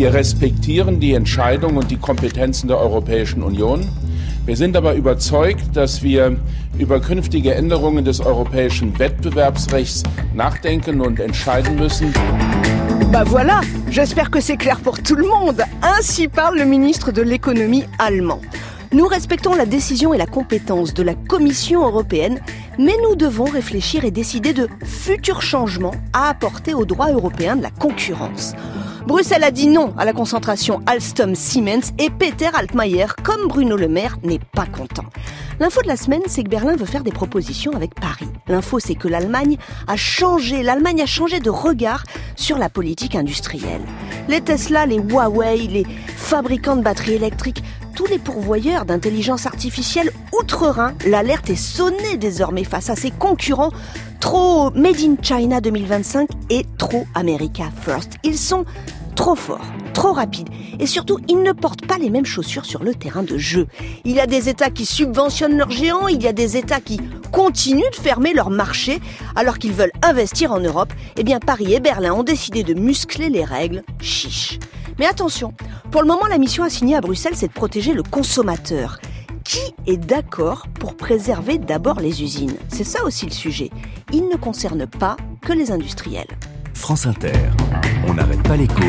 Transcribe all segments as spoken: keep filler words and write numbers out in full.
Wir respektieren die Entscheidung und die Kompetenzen der Europäischen Union. Wir sind aber überzeugt, dass wir über künftige Änderungen des europäischen Wettbewerbsrechts nachdenken und entscheiden müssen. Bah voilà, j'espère que c'est clair pour tout le monde. Ainsi parle le ministre de l'économie allemand. Nous respectons la décision et la compétence de la Commission européenne, mais nous devons réfléchir et décider de futurs changements à apporter au droit européen de la concurrence. Bruxelles a dit non à la concentration Alstom-Siemens et Peter Altmaier, comme Bruno Le Maire, n'est pas content. L'info de la semaine, c'est que Berlin veut faire des propositions avec Paris. L'info, c'est que l'Allemagne a changé, l'Allemagne a changé de regard sur la politique industrielle. Les Tesla, les Huawei, les fabricants de batteries électriques, tous les pourvoyeurs d'intelligence artificielle outre-Rhin, l'alerte est sonnée désormais face à ses concurrents trop Made in China deux mille vingt-cinq et trop America First. Ils sont trop forts, trop rapides et surtout, ils ne portent pas les mêmes chaussures sur le terrain de jeu. Il y a des États qui subventionnent leurs géants, il y a des États qui continuent de fermer leur marché alors qu'ils veulent investir en Europe. Eh bien, Paris et Berlin ont décidé de muscler les règles. Chiche. Mais attention, pour le moment, la mission assignée à Bruxelles, c'est de protéger le consommateur. Qui est d'accord pour préserver d'abord les usines ? C'est ça aussi le sujet. Il ne concerne pas que les industriels. France Inter, on n'arrête pas l'écho.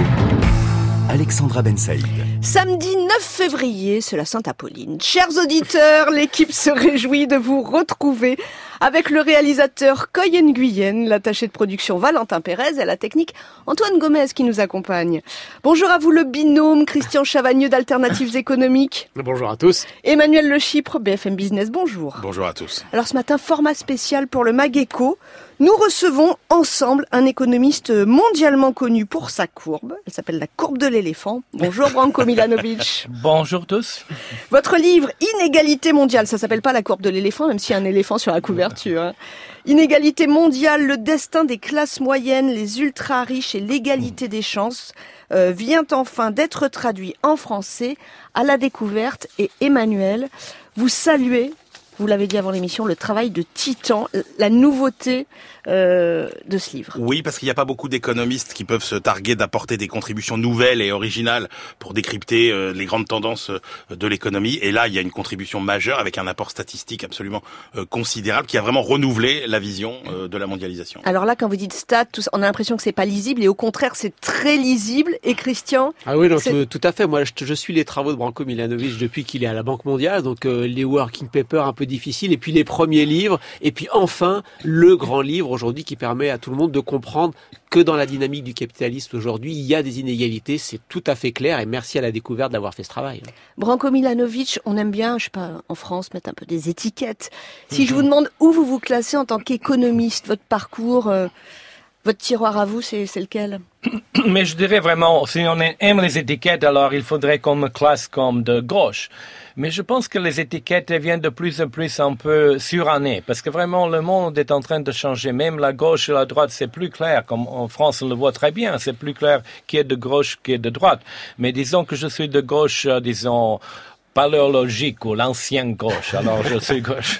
Alexandra Ben Saïd. Samedi neuf février, c'est la Sainte-Apolline. Chers auditeurs, l'équipe se réjouit de vous retrouver avec le réalisateur Coy Nguyen, l'attaché de production Valentin Pérez et la technique Antoine Gomez qui nous accompagne. Bonjour à vous le binôme, Christian Chavagneux d'Alternatives économiques. Bonjour à tous. Emmanuel Le Chypre, B F M Business, bonjour. Bonjour à tous. Alors ce matin, format spécial pour le MagEco. Nous recevons ensemble un économiste mondialement connu pour sa courbe. Elle s'appelle la courbe de l'éléphant. Bonjour Branko Milanovic. Bonjour tous. Votre livre Inégalité mondiale, ça s'appelle pas la courbe de l'éléphant, même s'il y a un éléphant sur la couverture. Hein. Inégalité mondiale, le destin des classes moyennes, les ultra riches et l'égalité des chances euh, vient enfin d'être traduit en français à la découverte. Et Emmanuel, vous saluez, vous l'avez dit avant l'émission, le travail de titan, la nouveauté euh, de ce livre. Oui, parce qu'il n'y a pas beaucoup d'économistes qui peuvent se targuer d'apporter des contributions nouvelles et originales pour décrypter euh, les grandes tendances euh, de l'économie. Et là, il y a une contribution majeure avec un apport statistique absolument euh, considérable qui a vraiment renouvelé la vision euh, de la mondialisation. Alors là, quand vous dites stats, tout ça, on a l'impression que c'est pas lisible et au contraire, c'est très lisible. Et Christian ? Ah oui, non, tout, tout à fait. Moi, je, je suis les travaux de Branko Milanovic depuis qu'il est à la Banque mondiale, donc euh, les working papers un peu difficiles, et puis les premiers livres, et puis enfin le grand livre aujourd'hui qui permet à tout le monde de comprendre que dans la dynamique du capitalisme aujourd'hui, il y a des inégalités, c'est tout à fait clair, et merci à la découverte d'avoir fait ce travail. Branko Milanovic, on aime bien, je sais pas, en France, mettre un peu des étiquettes. Si mm-hmm. je vous demande où vous vous classez en tant qu'économiste, votre parcours, euh, votre tiroir à vous, c'est, c'est lequel ? Mais je dirais vraiment, si on aime les étiquettes, alors il faudrait qu'on me classe comme de gauche. Mais je pense que les étiquettes deviennent de plus en plus un peu surannées, parce que vraiment le monde est en train de changer. Même la gauche et la droite, c'est plus clair, comme en France on le voit très bien, c'est plus clair qui est de gauche, qui est de droite. Mais disons que je suis de gauche, euh, disons, pas leur logique ou l'ancienne gauche, alors je suis gauche.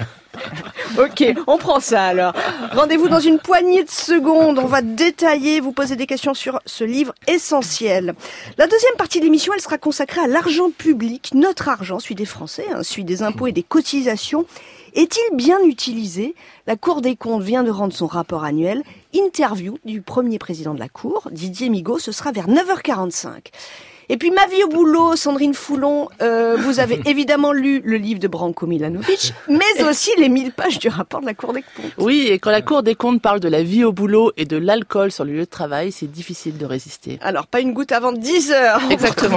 Ok, on prend ça alors. Rendez-vous dans une poignée de secondes. On va détailler, vous poser des questions sur ce livre essentiel. La deuxième partie de l'émission, elle sera consacrée à l'argent public, notre argent, celui des Français, hein, celui des impôts et des cotisations. Est-il bien utilisé ? La Cour des comptes vient de rendre son rapport annuel. Interview du premier président de la Cour, Didier Migaud, ce sera vers neuf heures quarante-cinq. Et puis, ma vie au boulot, Sandrine Foulon, euh, vous avez évidemment lu le livre de Branko Milanovic, mais aussi les mille pages du rapport de la Cour des comptes. Oui, et quand la Cour des comptes parle de la vie au boulot et de l'alcool sur le lieu de travail, c'est difficile de résister. Alors, pas une goutte avant dix heures. Exactement.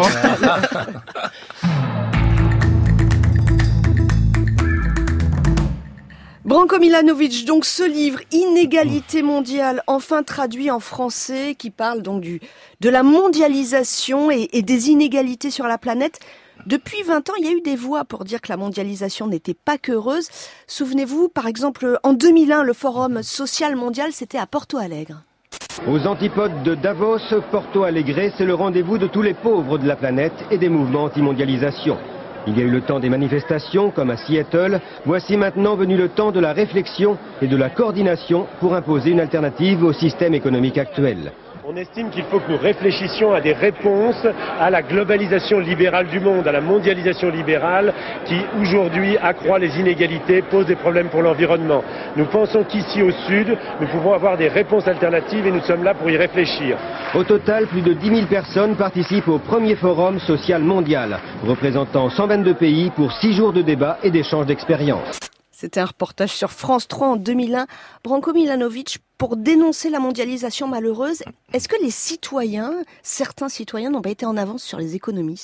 Branko Milanovic, donc ce livre Inégalité mondiale, enfin traduit en français, qui parle donc du de la mondialisation et, et des inégalités sur la planète. Depuis vingt ans, il y a eu des voix pour dire que la mondialisation n'était pas qu'heureuse. Souvenez-vous, par exemple, en deux mille un, le Forum social mondial, c'était à Porto Alegre. Aux antipodes de Davos, Porto Alegre, c'est le rendez-vous de tous les pauvres de la planète et des mouvements anti-mondialisation. Il y a eu le temps des manifestations, comme à Seattle. Voici maintenant venu le temps de la réflexion et de la coordination pour imposer une alternative au système économique actuel. On estime qu'il faut que nous réfléchissions à des réponses à la globalisation libérale du monde, à la mondialisation libérale qui aujourd'hui accroît les inégalités, pose des problèmes pour l'environnement. Nous pensons qu'ici au Sud, nous pouvons avoir des réponses alternatives et nous sommes là pour y réfléchir. Au total, plus de dix mille personnes participent au premier forum social mondial, représentant cent vingt-deux pays pour six jours de débats et d'échanges d'expériences. C'était un reportage sur France trois en deux mille un. Branko Milanovic, pour dénoncer la mondialisation malheureuse, est-ce que les citoyens, certains citoyens, n'ont pas été en avance sur les économistes ?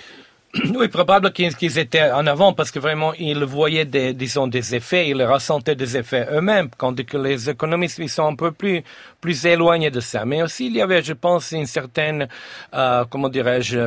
Oui, probable qu'ils étaient en avant parce que vraiment ils voyaient des, disons, des effets, ils ressentaient des effets eux-mêmes, quand que les économistes ils sont un peu plus, plus éloignés de ça. Mais aussi il y avait, je pense, une certaine, euh, comment dirais-je,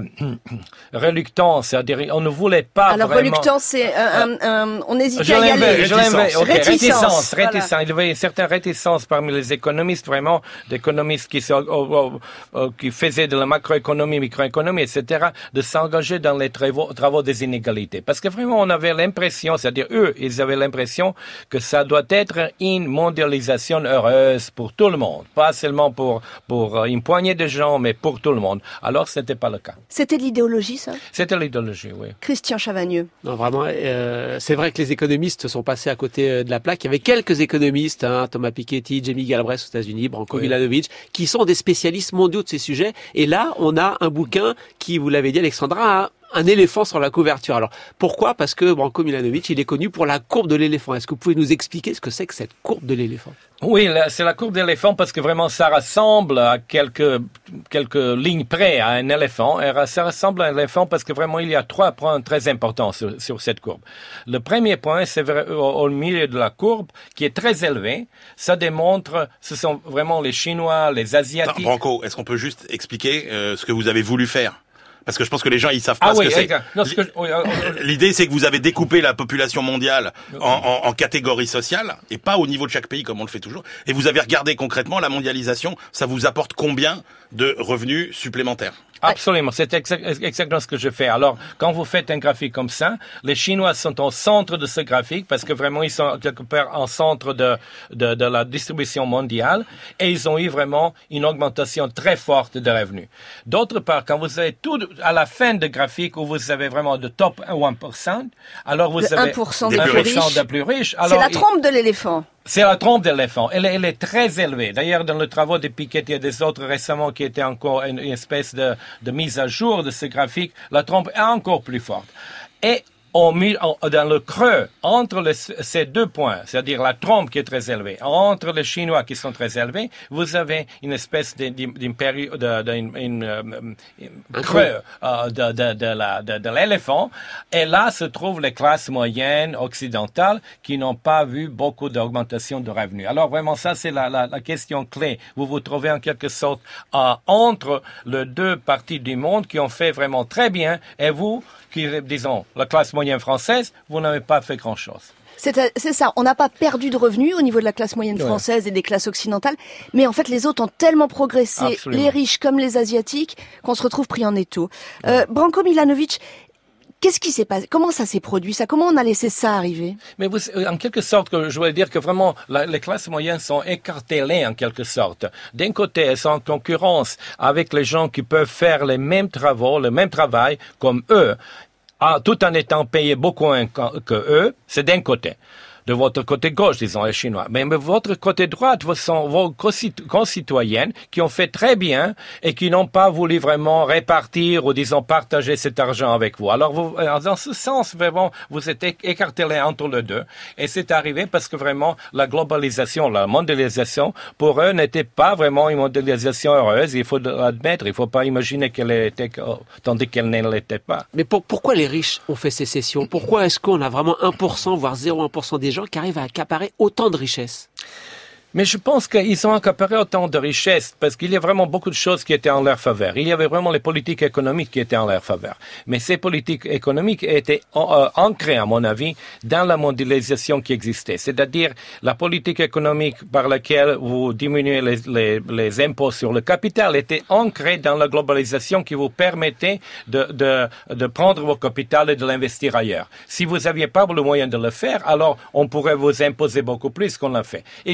reluctance, c'est-à-dire on ne voulait pas Alors, vraiment... Alors reluctance, c'est un, un, un, on hésitait je à y aller. Je réticence. Okay. Réticence. Réticence, voilà. réticence. Il y avait une certaine réticence parmi les économistes, vraiment, d'économistes qui, oh, oh, oh, qui faisaient de la macroéconomie, microéconomie, et cetera, de s'engager dans les travaux, travaux des inégalités. Parce que vraiment, on avait l'impression, c'est-à-dire eux, ils avaient l'impression que ça doit être une mondialisation heureuse pour tout le monde. Pas seulement pour, pour une poignée de gens, mais pour tout le monde. Alors, ce n'était pas le cas. C'était l'idéologie, ça ? C'était l'idéologie, oui. Christian Chavagneux. Non, vraiment, euh, c'est vrai que les économistes sont passés à côté de la plaque. Il y avait quelques économistes, hein, Thomas Piketty, Jamie Galbraith aux États-Unis, Branko oui. Milanovic, qui sont des spécialistes mondiaux de ces sujets. Et là, on a un bouquin qui, vous l'avez dit, Alexandra, a un éléphant sur la couverture. Alors, pourquoi ? Parce que Branko Milanovic, il est connu pour la courbe de l'éléphant. Est-ce que vous pouvez nous expliquer ce que c'est que cette courbe de l'éléphant ? Oui, c'est la courbe de l'éléphant parce que vraiment ça ressemble à quelques, quelques lignes près à un éléphant. Et ça ressemble à un éléphant parce que vraiment il y a trois points très importants sur, sur cette courbe. Le premier point, c'est au, au milieu de la courbe qui est très élevé. Ça démontre, ce sont vraiment les Chinois, les Asiatiques. Attends, Branko, est-ce qu'on peut juste expliquer euh, ce que vous avez voulu faire ? Parce que je pense que les gens, ils savent pas ah ce oui, que c'est. Non, ce que je... oui, euh, L'idée, c'est que vous avez découpé la population mondiale en, en, en catégories sociales, et pas au niveau de chaque pays, comme on le fait toujours. Et vous avez regardé concrètement la mondialisation, ça vous apporte combien de revenus supplémentaires ? Absolument, c'est exact, exactement ce que je fais. Alors, quand vous faites un graphique comme ça, les Chinois sont au centre de ce graphique parce que vraiment ils sont quelque part en centre de, de, de la distribution mondiale et ils ont eu vraiment une augmentation très forte de revenus. D'autre part, quand vous avez tout à la fin du graphique où vous avez vraiment le top un pour cent, alors vous le avez un pour cent des plus plus riches. des plus riches. C'est la trompe de l'éléphant. C'est la trompe de l'éléphant. Elle, elle est très élevée. D'ailleurs, dans le travaux de Piketty et des autres récemment qui étaient encore une, une espèce de, de mise à jour de ce graphique, la trompe est encore plus forte. Et au, dans le creux, entre les, ces deux points, c'est-à-dire la trompe qui est très élevée, entre les Chinois qui sont très élevés, vous avez une espèce d'une période, d'une creux euh, de, de, de, la, de, de l'éléphant. Et là se trouvent les classes moyennes occidentales qui n'ont pas vu beaucoup d'augmentation de revenus. Alors vraiment, ça c'est la, la, la question clé. Vous vous trouvez en quelque sorte euh, entre les deux parties du monde qui ont fait vraiment très bien, et vous, qui, disons, la classe moyenne française, vous n'avez pas fait grand-chose. C'est, c'est ça, on n'a pas perdu de revenus au niveau de la classe moyenne française ouais. et des classes occidentales, mais en fait les autres ont tellement progressé, Absolument. Les riches comme les asiatiques, qu'on se retrouve pris en étau. Ouais. Euh, Branko Milanovic, qu'est-ce qui s'est passé? Comment ça s'est produit ça? Comment on a laissé ça arriver? Mais vous, en quelque sorte, je voulais dire que vraiment, la, les classes moyennes sont écartelées en quelque sorte. D'un côté, elles sont en concurrence avec les gens qui peuvent faire les mêmes travaux, le même travail comme eux, ah, tout en étant payés beaucoup moins que eux. C'est d'un côté. De votre côté gauche, disons, les Chinois. Mais de votre côté droite, ce sont vos concitoyennes qui ont fait très bien et qui n'ont pas voulu vraiment répartir ou, disons, partager cet argent avec vous. Alors, vous, dans ce sens, vraiment, vous êtes écartelés entre les deux. Et c'est arrivé parce que vraiment, la globalisation, la mondialisation, pour eux, n'était pas vraiment une mondialisation heureuse. Il faut l'admettre. Il ne faut pas imaginer qu'elle était, tandis qu'elle ne l'était pas. Mais pour, pourquoi les riches ont fait sécession? Pourquoi est-ce qu'on a vraiment un pour cent, voire zéro virgule un pour cent des gens qui arrivent à accaparer autant de richesses? Mais je pense qu'ils ont accaparé autant de richesses parce qu'il y a vraiment beaucoup de choses qui étaient en leur faveur. Il y avait vraiment les politiques économiques qui étaient en leur faveur. Mais ces politiques économiques étaient euh, ancrées, à mon avis, dans la mondialisation qui existait. C'est-à-dire la politique économique par laquelle vous diminuez les, les, les impôts sur le capital était ancrée dans la globalisation qui vous permettait de, de, de prendre vos capital et de l'investir ailleurs. Si vous n'aviez pas le moyen de le faire, alors on pourrait vous imposer beaucoup plus qu'on l'a fait. Il y a beaucoup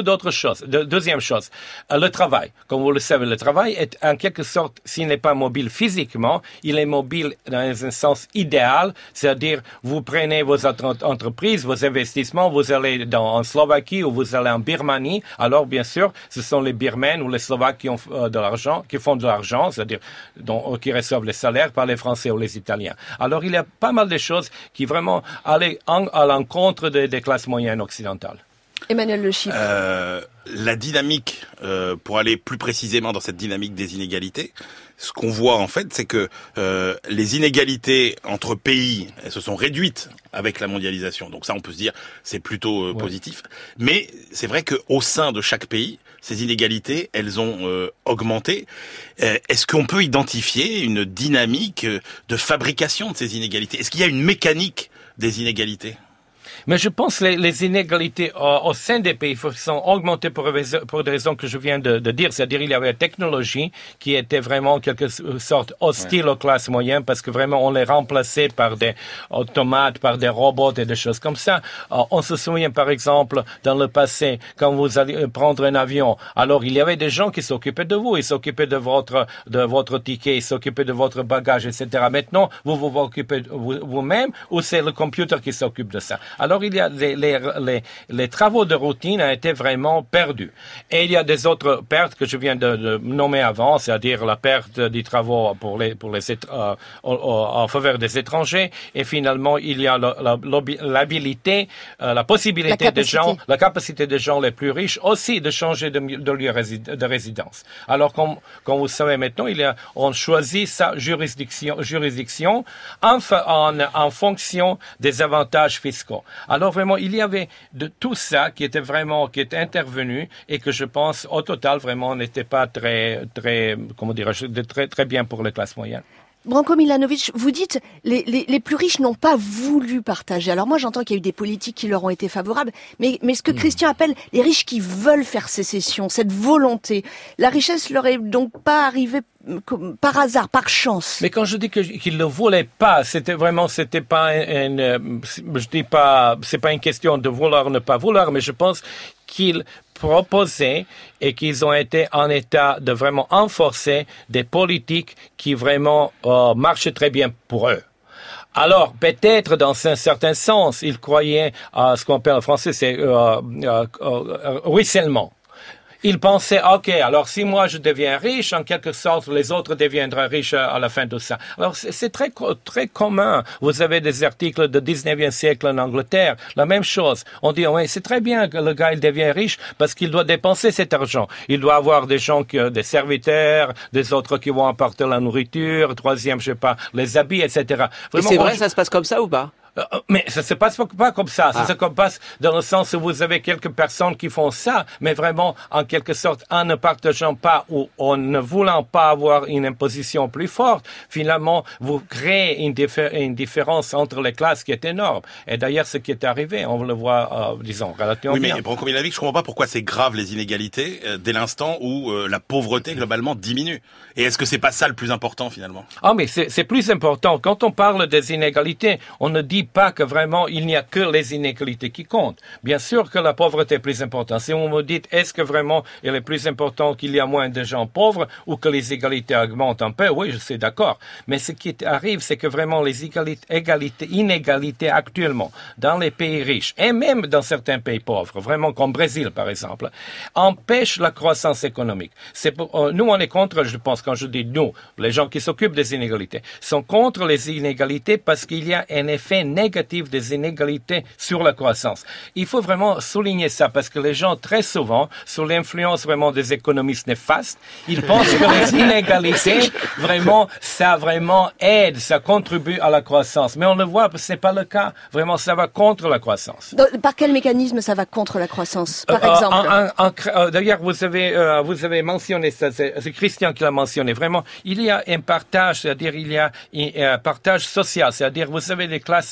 d'autres choses. De, deuxième chose, le travail. Comme vous le savez, le travail est en quelque sorte, s'il n'est pas mobile physiquement, il est mobile dans un sens idéal, c'est-à-dire vous prenez vos entreprises, vos investissements, vous allez dans, en Slovaquie ou vous allez en Birmanie. Alors, bien sûr, ce sont les Birmènes ou les Slovaques qui ont euh, de l'argent, qui font de l'argent, c'est-à-dire dont, qui reçoivent les salaires par les Français ou les Italiens. Alors, il y a pas mal de choses qui vraiment allaient en, à l'encontre des, des classes moyennes occidentales. Emmanuel Le Chiffre. Euh, la dynamique, euh, pour aller plus précisément dans cette dynamique des inégalités, ce qu'on voit en fait, c'est que euh, les inégalités entre pays, elles se sont réduites avec la mondialisation. Donc ça, on peut se dire, c'est plutôt euh, ouais. positif. Mais c'est vrai qu'au sein de chaque pays, ces inégalités, elles ont euh, augmenté. Euh, est-ce qu'on peut identifier une dynamique de fabrication de ces inégalités ? Est-ce qu'il y a une mécanique des inégalités ? Mais je pense que les, les inégalités euh, au sein des pays sont augmentées pour, pour des raisons que je viens de, de dire. C'est-à-dire il y avait la technologie qui était vraiment en quelque sorte hostile ouais. aux classes moyennes parce que vraiment on les remplaçait par des automates, par des robots et des choses comme ça. Euh, on se souvient par exemple dans le passé quand vous allez prendre un avion, alors il y avait des gens qui s'occupaient de vous, ils s'occupaient de votre de votre ticket, ils s'occupaient de votre bagage, et cetera. Maintenant vous vous occupez vous-même ou c'est le computer qui s'occupe de ça. Alors, il y a les, les, les, les travaux de routine ont été vraiment perdus. Et il y a des autres pertes que je viens de, de nommer avant, c'est-à-dire la perte des travaux pour les, pour les, euh, en faveur des étrangers. Et finalement, il y a l'habilité, euh, la possibilité des gens, la capacité des gens les plus riches aussi de changer de, de lieu de résidence. Alors, comme, comme vous savez maintenant, il y a, on choisit sa juridiction, juridiction en, en, en fonction des avantages fiscaux. Alors vraiment, il y avait de tout ça qui était vraiment, qui était intervenu et que je pense, au total, vraiment, n'était pas très, très, comment dirais-je, très, très bien pour les classes moyennes. Branko Milanovic, vous dites les, les, les plus riches n'ont pas voulu partager. Alors moi j'entends qu'il y a eu des politiques qui leur ont été favorables, mais, mais ce que Christian appelle les riches qui veulent faire sécession, cette volonté, la richesse leur est donc pas arrivée par hasard, par chance. Mais quand je dis que qu'ils ne voulaient pas, c'était vraiment, c'était pas une, une, je dis pas, c'est pas une question de vouloir ou ne pas vouloir, mais je pense qu'ils proposaient et qu'ils ont été en état de vraiment renforcer des politiques qui vraiment euh, marchaient très bien pour eux. Alors, peut-être, dans un certain sens, ils croyaient à ce qu'on appelle en français, c'est euh, euh, euh, ruissellement. Ils pensaient, OK, alors si moi je deviens riche, en quelque sorte, les autres deviendront riches à la fin de ça. Alors c'est, c'est très très commun. Vous avez des articles du dix-neuvième siècle en Angleterre, la même chose. On dit, oui, c'est très bien que le gars il devient riche parce qu'il doit dépenser cet argent. Il doit avoir des gens, qui, des serviteurs, des autres qui vont apporter la nourriture, troisième, je sais pas, les habits, et cetera. Vraiment, et c'est vrai, on... ça se passe comme ça ou pas? Mais ça se passe pas comme ça. Ça ah. se passe dans le sens où vous avez quelques personnes qui font ça, mais vraiment, en quelque sorte, en ne partageant pas ou en ne voulant pas avoir une imposition plus forte, finalement, vous créez une, diffé- une différence entre les classes qui est énorme. Et d'ailleurs, ce qui est arrivé, on le voit, euh, disons, relativement oui, bien. Oui, mais Branko Milanovic, je comprends pas pourquoi c'est grave les inégalités euh, dès l'instant où euh, la pauvreté globalement diminue. Et est-ce que c'est pas ça le plus important finalement? Ah, mais c'est, c'est plus important. Quand on parle des inégalités, on ne dit pas que vraiment il n'y a que les inégalités qui comptent. Bien sûr que la pauvreté est plus importante. Si vous me dites, est-ce que vraiment il est plus important qu'il y a moins de gens pauvres ou que les égalités augmentent un peu? Oui, je suis d'accord. Mais ce qui arrive, c'est que vraiment les égalités, égalités, inégalités actuellement dans les pays riches et même dans certains pays pauvres, vraiment comme Brésil par exemple, empêchent la croissance économique. C'est pour, euh, nous on est contre, je pense, quand je dis nous, les gens qui s'occupent des inégalités, sont contre les inégalités parce qu'il y a un effet négatif des inégalités sur la croissance. Il faut vraiment souligner ça parce que les gens, très souvent, sous l'influence vraiment des économistes néfastes, ils pensent que les inégalités, vraiment, ça vraiment aide, ça contribue à la croissance. Mais on le voit, ce n'est pas le cas. Vraiment, ça va contre la croissance. Donc, par quel mécanisme ça va contre la croissance, par euh, exemple en, en, en, euh, D'ailleurs, vous avez, euh, vous avez mentionné ça, c'est, c'est Christian qui l'a mentionné. Vraiment, il y a un partage, c'est-à-dire il y a un, un partage social, c'est-à-dire vous avez des classes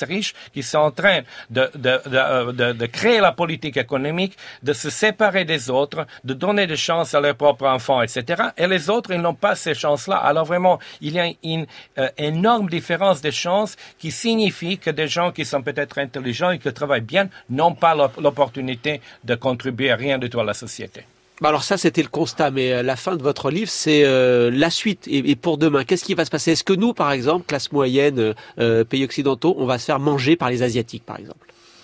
riches qui sont en train de, de, de, de, de créer la politique économique, de se séparer des autres, de donner des chances à leurs propres enfants, et cetera. Et les autres, ils n'ont pas ces chances-là. Alors vraiment, il y a une euh, énorme différence de chances qui signifie que des gens qui sont peut-être intelligents et qui travaillent bien n'ont pas l'opportunité de contribuer à rien du tout à la société. Bah alors ça, c'était le constat, mais la fin de votre livre, c'est euh, la suite. Et, et pour demain, qu'est-ce qui va se passer? Est-ce que nous, par exemple, classe moyenne, euh, pays occidentaux, on va se faire manger par les Asiatiques, par exemple?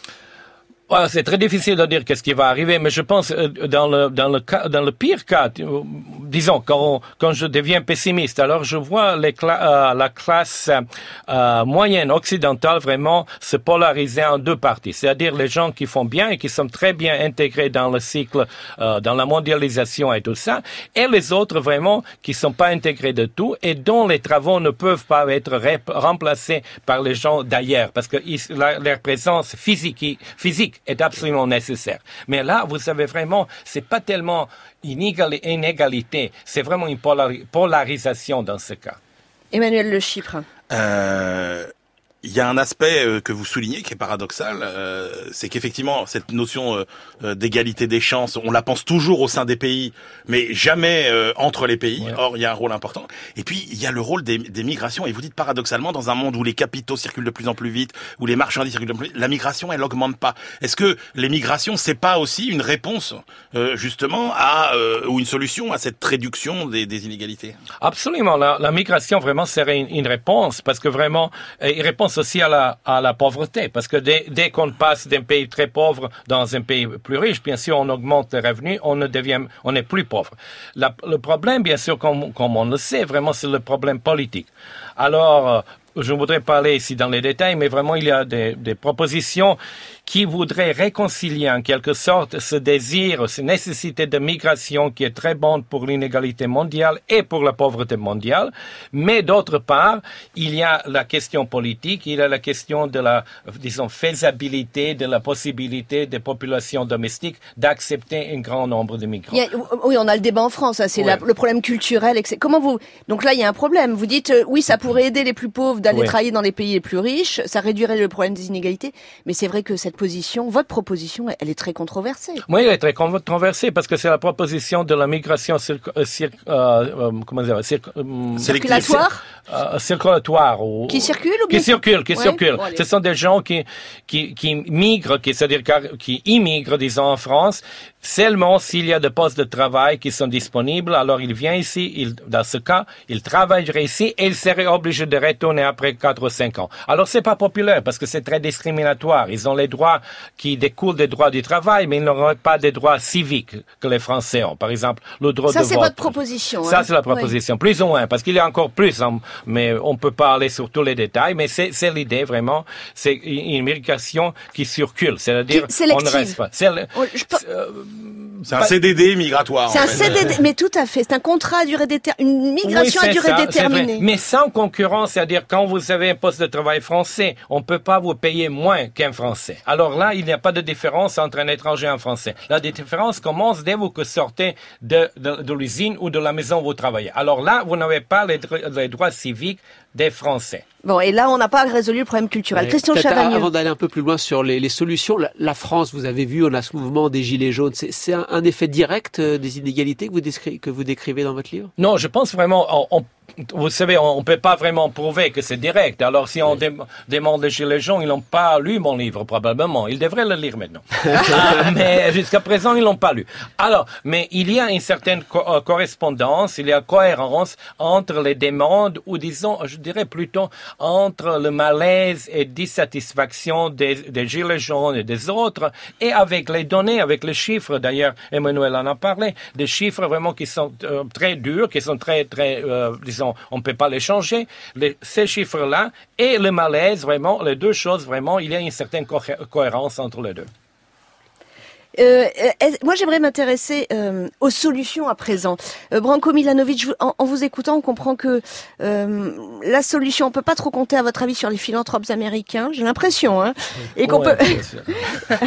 Voilà, c'est très difficile de dire qu'est-ce qui va arriver, mais je pense euh, dans le dans le cas, dans le pire cas, euh, disons quand on, quand je deviens pessimiste, alors je vois les cla euh, la classe euh, moyenne occidentale vraiment se polariser en deux parties, c'est-à-dire les gens qui font bien et qui sont très bien intégrés dans le cycle, euh, dans la mondialisation et tout ça, et les autres vraiment qui sont pas intégrés de tout et dont les travaux ne peuvent pas être remplacés par les gens d'ailleurs, parce que ils, la, leur présence physique physique est absolument nécessaire. Mais là, vous savez vraiment, c'est pas tellement une inégalité, c'est vraiment une polari- polarisation dans ce cas. Emmanuel Le Chypre. Euh... Il y a un aspect euh, que vous soulignez qui est paradoxal, euh, c'est qu'effectivement cette notion euh, d'égalité des chances, on la pense toujours au sein des pays, mais jamais euh, entre les pays. Ouais. Or, il y a un rôle important. Et puis, il y a le rôle des, des migrations. Et vous dites paradoxalement, dans un monde où les capitaux circulent de plus en plus vite, où les marchandises circulent de plus en plus vite, la migration, elle augmente pas. Est-ce que les migrations, c'est pas aussi une réponse euh, justement à euh, ou une solution à cette réduction des, des inégalités? Absolument. La, la migration vraiment serait une, une réponse, parce que vraiment, une réponse aussi à la, à la pauvreté, parce que dès, dès qu'on passe d'un pays très pauvre dans un pays plus riche, bien sûr, on augmente les revenus, on ne devient, on n'est plus pauvre. La, le problème, bien sûr, comme, comme on le sait, vraiment, c'est le problème politique. Alors, je voudrais parler ici dans les détails, mais vraiment, il y a des, des propositions qui voudraient réconcilier en quelque sorte ce désir, cette nécessité de migration qui est très bonne pour l'inégalité mondiale et pour la pauvreté mondiale. Mais d'autre part, il y a la question politique, il y a la question de la, disons, faisabilité, de la possibilité des populations domestiques d'accepter un grand nombre de migrants. Il y a, oui, on a le débat en France, hein, c'est oui. la, le problème culturel. Comment vous, donc là, il y a un problème. Vous dites, euh, oui, ça pourrait aider les plus pauvres d'aller oui. travailler dans les pays les plus riches, ça réduirait le problème des inégalités, mais c'est vrai que cette position, votre proposition, elle est très controversée. Oui, elle est très controversée parce que c'est la proposition de la migration circ, circ, euh, comment dire, circ, euh, circulatoire, euh, circulatoire ou qui circule ou bien qui circule, qui ouais. circule. Bon, ce sont des gens qui qui qui migrent, qui c'est-à-dire qui immigrent, disons en France, seulement s'il y a des postes de travail qui sont disponibles. Alors ils viennent ici, ils, dans ce cas, ils travailleraient ici et ils seraient obligés de retourner après quatre ou cinq ans. Alors c'est pas populaire parce que c'est très discriminatoire. Ils ont les droits qui découlent des droits du travail, mais ils n'auraient pas des droits civiques que les Français ont. Par exemple, le droit ça, de vote. Ça, c'est votre proposition. Ça, hein. c'est la proposition. Oui. Plus ou moins, parce qu'il y a encore plus, hein, mais on peut pas aller sur tous les détails, mais c'est, c'est l'idée, vraiment. C'est une migration qui circule. C'est-à-dire, on ne reste pas. C'est, le, oh, je peux... c'est, euh, c'est un C D D migratoire. C'est un fait. C D D, mais tout à fait. C'est un contrat à durée déterminée, une migration oui, à durée ça, déterminée. Mais sans concurrence, c'est-à-dire quand vous avez un poste de travail français, on peut pas vous payer moins qu'un Français. Alors là, il n'y a pas de différence entre un étranger et un Français. La différence commence dès que vous sortez de, de, de l'usine ou de la maison où vous travaillez. Alors là, vous n'avez pas les, les droits civiques des Français. Bon, et là, on n'a pas résolu le problème culturel. Ouais. Christian Chavagneux. Avant d'aller un peu plus loin sur les, les solutions, la, la France, vous avez vu, on a ce mouvement des Gilets jaunes. C'est, c'est un, un effet direct euh, des inégalités que vous, décri- que vous décrivez dans votre livre? Non, je pense vraiment... On, on, vous savez, on ne peut pas vraiment prouver que c'est direct. Alors, si on oui. dé- demande les Gilets jaunes, ils n'ont pas lu mon livre, probablement. Ils devraient le lire maintenant. ah, mais jusqu'à présent, ils l'ont pas lu. Alors, mais il y a une certaine co- euh, correspondance, il y a cohérence entre les demandes, ou disons, je dirais plutôt, entre le malaise et dissatisfaction des, des Gilets jaunes et des autres, et avec les données, avec les chiffres, d'ailleurs, Emmanuel en a parlé, des chiffres vraiment qui sont euh, très durs, qui sont très, très, euh, disons, on ne peut pas les changer, les, ces chiffres-là, et le malaise, vraiment, les deux choses, vraiment, il y a une certaine co- cohérence entre les deux. Euh, moi, j'aimerais m'intéresser euh, aux solutions à présent. Euh, Branko Milanovic, en, en vous écoutant, on comprend que euh, la solution, on peut pas trop compter, à votre avis, sur les philanthropes américains. J'ai l'impression, hein, et qu'on ouais, peut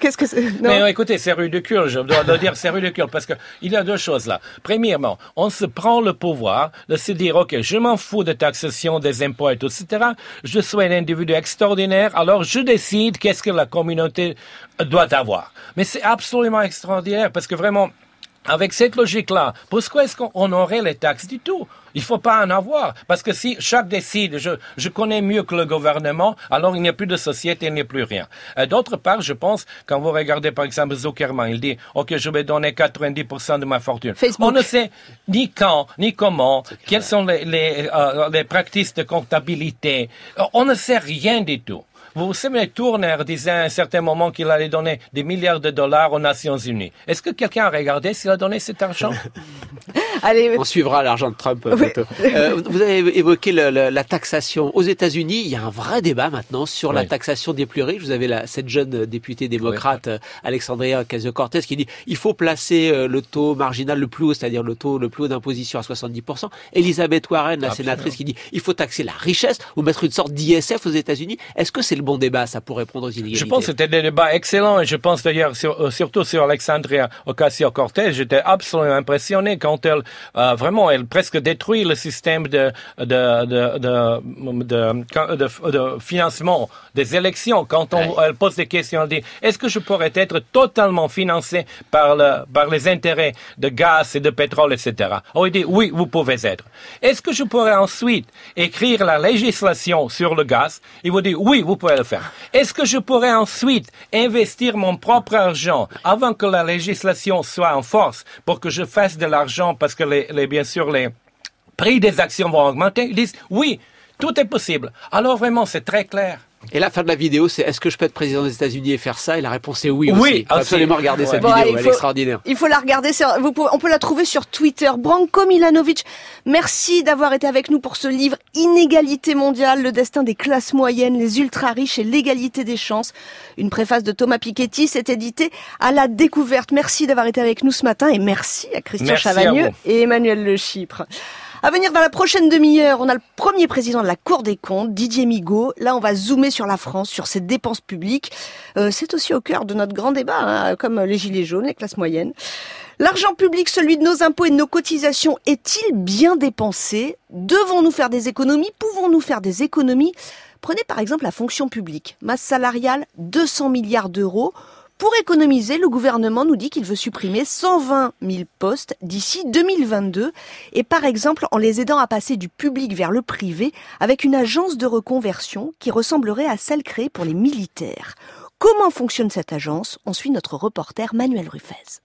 Qu'est-ce que c'est? Non. Mais écoutez, c'est ridicule, je dois le dire, c'est ridicule, parce que il y a deux choses là. Premièrement, on se prend le pouvoir de se dire, ok, je m'en fous de taxation, des impôts et tout, et cetera. Je suis un individu extraordinaire, alors je décide qu'est-ce que la communauté doit avoir. Mais c'est absolument extraordinaire, parce que vraiment, avec cette logique-là, pourquoi est-ce qu'on aurait les taxes du tout? Il faut pas en avoir. Parce que si chaque décide, je, je connais mieux que le gouvernement, alors il n'y a plus de société, il n'y a plus rien. Euh, d'autre part, je pense, quand vous regardez par exemple Zuckerman, il dit, ok, je vais donner quatre-vingt-dix pour cent de ma fortune. Facebook. On ne sait ni quand, ni comment, quelles sont les, les, euh, les pratiques de comptabilité. On ne sait rien du tout. Vous savez, Turner disait à un certain moment qu'il allait donner des milliards de dollars aux Nations Unies. Est-ce que quelqu'un a regardé s'il a donné cet argent? Allez, on suivra l'argent de Trump oui. bientôt. Euh, vous avez évoqué le, le, la taxation. Aux États-Unis, il y a un vrai débat maintenant sur oui. la taxation des plus riches. Vous avez la, cette jeune députée démocrate, oui. Alexandria Ocasio-Cortez, qui dit il faut placer le taux marginal le plus haut, c'est-à-dire le taux le plus haut d'imposition à soixante-dix pour cent. Elizabeth Warren, la Absolument. sénatrice, qui dit il faut taxer la richesse ou mettre une sorte d'I S F aux États-Unis. Est-ce que c'est le bon débat, ça, pour répondre aux inégalités? Je pense que c'était des débats excellents et je pense d'ailleurs sur, surtout sur Alexandria Ocasio-Cortez, j'étais absolument impressionné quand elle euh, vraiment elle presque détruit le système de de de de, de, de, de financement des élections. Quand on, ouais. elle pose des questions, elle dit est-ce que je pourrais être totalement financé par le par les intérêts de gaz et de pétrole, et cetera. On dit oui, vous pouvez être. Est-ce que je pourrais ensuite écrire la législation sur le gaz? Il vous dit oui, vous pouvez le faire. Est-ce que je pourrais ensuite investir mon propre argent avant que la législation soit en force pour que je fasse de l'argent parce que les, les bien sûr les prix des actions vont augmenter? Ils disent oui, tout est possible. Alors vraiment, c'est très clair. Et la fin de la vidéo, c'est est-ce que je peux être président des États-Unis et faire ça? Et la réponse est oui. Oui, aussi. Il faut absolument regarder ouais. cette bon, vidéo, faut, elle est extraordinaire. Il faut la regarder. Vous pouvez, on peut la trouver sur Twitter. Branko Milanovic, merci d'avoir été avec nous pour ce livre Inégalité mondiale, le destin des classes moyennes, les ultra riches et l'égalité des chances. Une préface de Thomas Piketty, c'est édité à La Découverte. Merci d'avoir été avec nous ce matin et merci à Christian merci Chavagneux à et Emmanuel Le Chypre. À venir dans la prochaine demi-heure, on a le premier président de la Cour des comptes, Didier Migaud. Là, on va zoomer sur la France, sur ses dépenses publiques. Euh, c'est aussi au cœur de notre grand débat, hein, comme les gilets jaunes, les classes moyennes. L'argent public, celui de nos impôts et de nos cotisations, est-il bien dépensé? Devons-nous faire des économies? Pouvons-nous faire des économies? Prenez par exemple la fonction publique. Masse salariale, deux cents milliards d'euros. Pour économiser, le gouvernement nous dit qu'il veut supprimer cent vingt mille postes d'ici deux mille vingt-deux et par exemple en les aidant à passer du public vers le privé avec une agence de reconversion qui ressemblerait à celle créée pour les militaires. Comment fonctionne cette agence? On suit notre reporter Manuel Ruffez.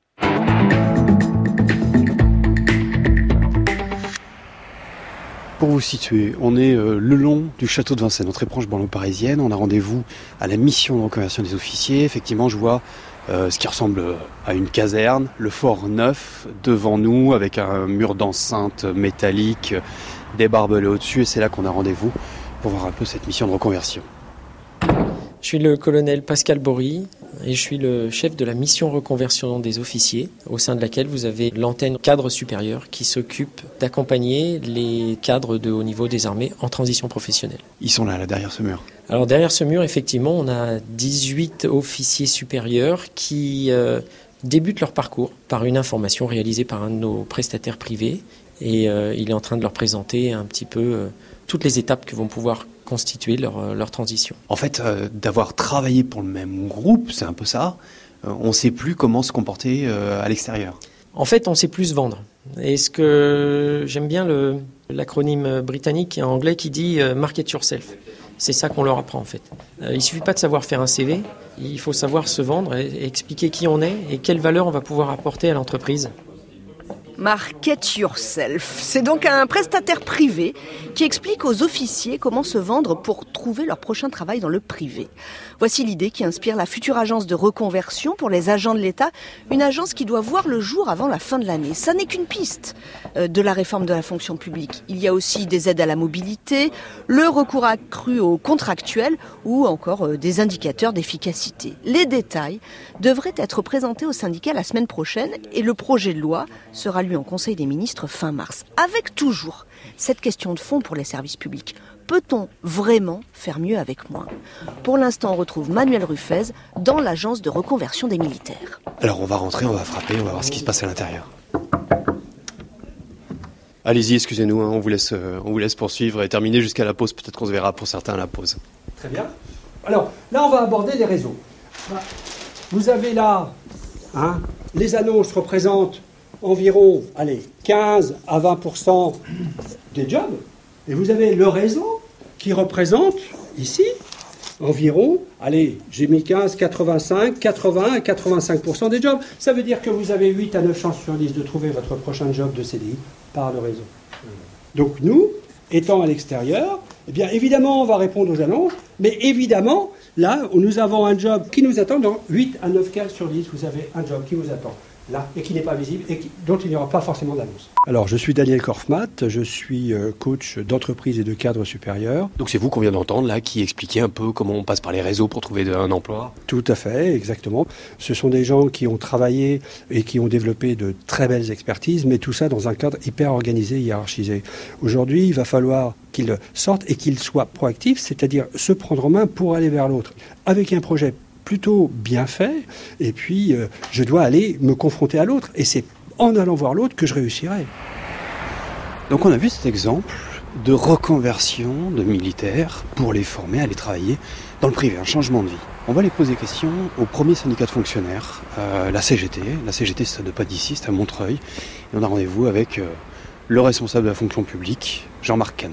Pour vous situer, on est euh, le long du château de Vincennes, très proche banlieue parisienne. On a rendez-vous à la mission de reconversion des officiers. Effectivement, je vois euh, ce qui ressemble à une caserne, le fort neuf devant nous, avec un mur d'enceinte métallique, des barbelés au-dessus. Et c'est là qu'on a rendez-vous pour voir un peu cette mission de reconversion. Je suis le colonel Pascal Bory et je suis le chef de la mission reconversion des officiers, au sein de laquelle vous avez l'antenne cadre supérieur qui s'occupe d'accompagner les cadres de haut niveau des armées en transition professionnelle. Ils sont là, là derrière ce mur. Alors derrière ce mur, effectivement, on a dix-huit officiers supérieurs qui euh, débutent leur parcours par une information réalisée par un de nos prestataires privés et euh, il est en train de leur présenter un petit peu euh, toutes les étapes que vont pouvoir constituer leur, leur transition. En fait, euh, d'avoir travaillé pour le même groupe, c'est un peu ça. Euh, on ne sait plus comment se comporter euh, à l'extérieur. En fait, on sait plus se vendre. Et ce que j'aime bien le, l'acronyme britannique et anglais qui dit euh, « market yourself ». C'est ça qu'on leur apprend en fait. Euh, il ne suffit pas de savoir faire un C V, il faut savoir se vendre et, et expliquer qui on est et quelle valeur on va pouvoir apporter à l'entreprise. Market Yourself. C'est donc un prestataire privé qui explique aux officiers comment se vendre pour trouver leur prochain travail dans le privé. Voici l'idée qui inspire la future agence de reconversion pour les agents de l'État, une agence qui doit voir le jour avant la fin de l'année. Ça n'est qu'une piste de la réforme de la fonction publique. Il y a aussi des aides à la mobilité, le recours accru aux contractuels ou encore des indicateurs d'efficacité. Les détails devraient être présentés au syndicat la semaine prochaine et le projet de loi sera lui élu en Conseil des ministres fin mars. Avec toujours cette question de fond pour les services publics. Peut-on vraiment faire mieux avec moins ? Pour l'instant, on retrouve Manuel Rufez dans l'agence de reconversion des militaires. Alors on va rentrer, on va frapper, on va voir ce qui se passe à l'intérieur. Allez-y, excusez-nous, hein, on vous laisse, euh, on vous laisse poursuivre et terminer jusqu'à la pause. Peut-être qu'on se verra pour certains à la pause. Très bien. Alors, là, on va aborder les réseaux. Vous avez là, hein, les annonces représentent environ, allez, quinze à vingt pour cent des jobs. Et vous avez le réseau qui représente, ici, environ, allez, j'ai mis quinze, quatre-vingt-cinq, quatre-vingts à quatre-vingt-cinq pour cent des jobs. Ça veut dire que vous avez huit à neuf chances sur dix de trouver votre prochain job de C D I par le réseau. Donc nous, étant à l'extérieur, eh bien évidemment on va répondre aux annonces, mais évidemment, là, nous avons un job qui nous attend dans huit à neuf cas sur dix, vous avez un job qui vous attend là, et qui n'est pas visible, et qui, dont il n'y aura pas forcément d'annonce. Alors, je suis Daniel Korfmat, je suis coach d'entreprise et de cadre supérieur. Donc c'est vous qu'on vient d'entendre, là, qui expliquait un peu comment on passe par les réseaux pour trouver un emploi. Tout à fait, exactement. Ce sont des gens qui ont travaillé et qui ont développé de très belles expertises, mais tout ça dans un cadre hyper organisé, hiérarchisé. Aujourd'hui, il va falloir qu'ils sortent et qu'ils soient proactifs, c'est-à-dire se prendre en main pour aller vers l'autre, avec un projet plutôt bien fait, et puis euh, je dois aller me confronter à l'autre, et c'est en allant voir l'autre que je réussirai. Donc on a vu cet exemple de reconversion de militaires pour les former à aller travailler dans le privé, un changement de vie. On va les poser question au premier syndicat de fonctionnaires, euh, la C G T. La C G T, c'est pas d'ici, c'est à Montreuil. Et on a rendez-vous avec euh, le responsable de la fonction publique, Jean-Marc Canon.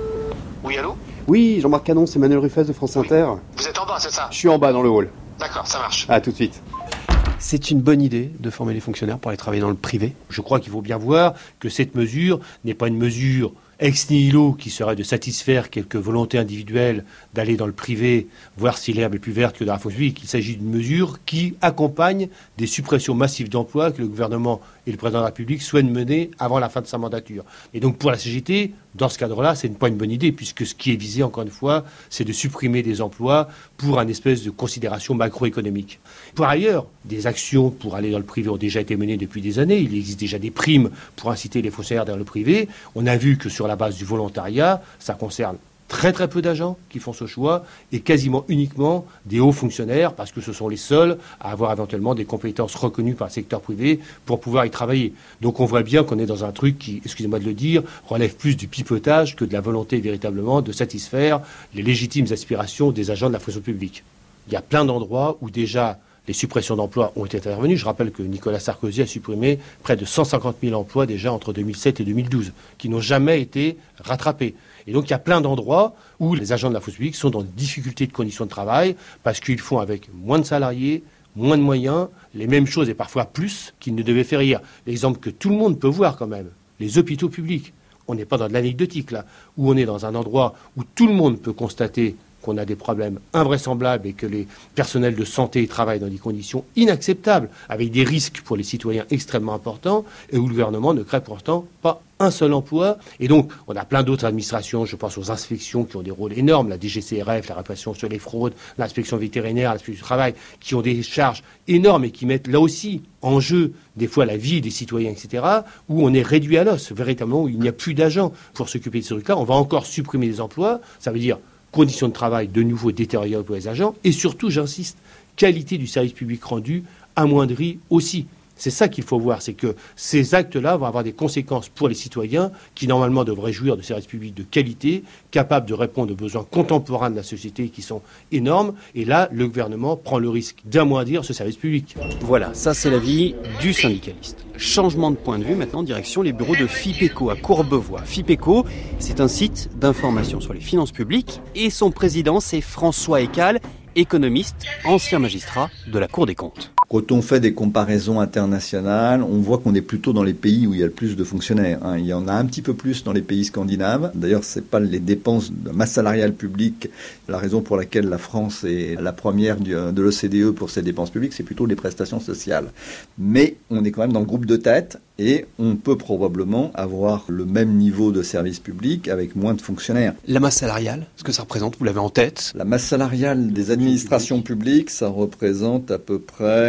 Oui, allô ? Oui, Jean-Marc Canon, c'est Manuel Rufez de France Inter. Oui. Vous êtes en bas, c'est ça ? Je suis en bas dans le hall. D'accord, ça marche. À tout de suite. C'est une bonne idée de former les fonctionnaires pour aller travailler dans le privé. Je crois qu'il faut bien voir que cette mesure n'est pas une mesure ex nihilo qui serait de satisfaire quelques volontés individuelles d'aller dans le privé, voir si l'herbe est plus verte que dans la fonction publique. Il s'agit d'une mesure qui accompagne des suppressions massives d'emplois que le gouvernement et le président de la République souhaitent mener avant la fin de sa mandature. Et donc pour la C G T, dans ce cadre-là, c'est pas une bonne idée, puisque ce qui est visé, encore une fois, c'est de supprimer des emplois pour une espèce de considération macroéconomique. Par ailleurs, des actions pour aller dans le privé ont déjà été menées depuis des années. Il existe déjà des primes pour inciter les fonctionnaires dans le privé. On a vu que sur la base du volontariat, ça concerne très très peu d'agents qui font ce choix et quasiment uniquement des hauts fonctionnaires parce que ce sont les seuls à avoir éventuellement des compétences reconnues par le secteur privé pour pouvoir y travailler. Donc on voit bien qu'on est dans un truc qui, excusez-moi de le dire, relève plus du pipotage que de la volonté véritablement de satisfaire les légitimes aspirations des agents de la fonction publique. Il y a plein d'endroits où déjà les suppressions d'emplois ont été intervenues. Je rappelle que Nicolas Sarkozy a supprimé près de cent cinquante mille emplois déjà entre deux mille sept et deux mille douze, qui n'ont jamais été rattrapés. Et donc il y a plein d'endroits où les agents de la fonction publique sont dans des difficultés de conditions de travail parce qu'ils font avec moins de salariés, moins de moyens, les mêmes choses et parfois plus qu'ils ne devaient faire hier. L'exemple que tout le monde peut voir quand même, les hôpitaux publics. On n'est pas dans de l'anecdotique là, où on est dans un endroit où tout le monde peut constater qu'on a des problèmes invraisemblables et que les personnels de santé travaillent dans des conditions inacceptables, avec des risques pour les citoyens extrêmement importants, et où le gouvernement ne crée pourtant pas un seul emploi. Et donc, on a plein d'autres administrations, je pense aux inspections qui ont des rôles énormes, la D G C R F, la répression sur les fraudes, l'inspection vétérinaire, l'inspection du travail, qui ont des charges énormes et qui mettent là aussi en jeu des fois la vie des citoyens, et cetera, où on est réduit à l'os, véritablement, où il n'y a plus d'agents pour s'occuper de ce truc-là. On va encore supprimer des emplois, ça veut dire conditions de travail de nouveau détériorées pour les agents, et surtout, j'insiste, qualité du service public rendu amoindrie aussi. C'est ça qu'il faut voir, c'est que ces actes-là vont avoir des conséquences pour les citoyens qui, normalement, devraient jouir de services publics de qualité, capables de répondre aux besoins contemporains de la société qui sont énormes. Et là, le gouvernement prend le risque d'amoindrir ce service public. Voilà, ça c'est l'avis du syndicaliste. Changement de point de vue, maintenant, direction les bureaux de FIPECO à Courbevoie. FIPECO, c'est un site d'information sur les finances publiques et son président, c'est François Ecal, économiste, ancien magistrat de la Cour des comptes. Quand on fait des comparaisons internationales, on voit qu'on est plutôt dans les pays où il y a le plus de fonctionnaires. Hein. Il y en a un petit peu plus dans les pays scandinaves. D'ailleurs, c'est pas les dépenses de masse salariale publique la raison pour laquelle la France est la première du, de l'O C D E pour ses dépenses publiques, c'est plutôt les prestations sociales. Mais on est quand même dans le groupe de tête et on peut probablement avoir le même niveau de service public avec moins de fonctionnaires. La masse salariale, ce que ça représente, vous l'avez en tête ? La masse salariale des administrations publiques, ça représente à peu près